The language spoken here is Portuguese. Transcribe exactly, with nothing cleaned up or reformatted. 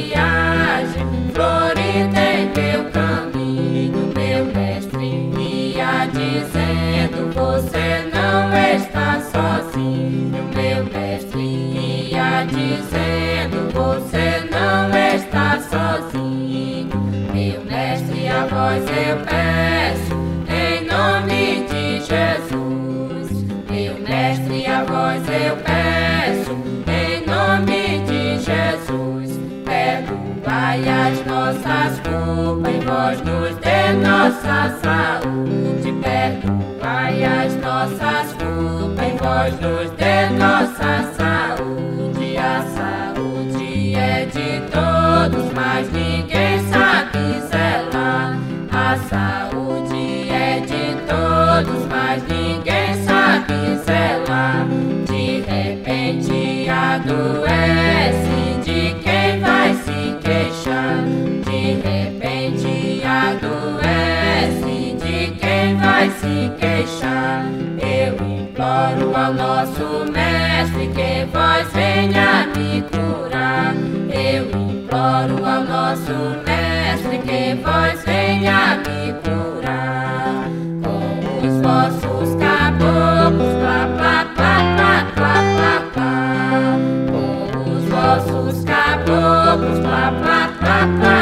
viagem, florida em meu caminho, meu mestre ia dizendo: você não está sozinho. Meu mestre ia dizendo: você não está sozinho. Meu mestre, a vós eu peço, em nome de Jesus. Meu mestre, a vós eu peço, em nome de Jesus. Perdoai as nossas culpas, e vós nos dê nossa saúde. Perdoai as nossas culpas, e vós nos dê nossa saúde. A saúde é de todos, mas ninguém sabe zelar. A saúde é de todos, mas ninguém sabe zelar. De repente adoece, de quem vai se queixar? De repente adoece, de quem vai se queixar? Eu imploro ao nosso mestre que vós venha me curar. Eu imploro ao nosso mestre que vós venha me curar. Com os vossos caboclos, plá, plá, plá, plá, plá, plá, plá. Com os vossos caboclos, plá, plá, plá, plá.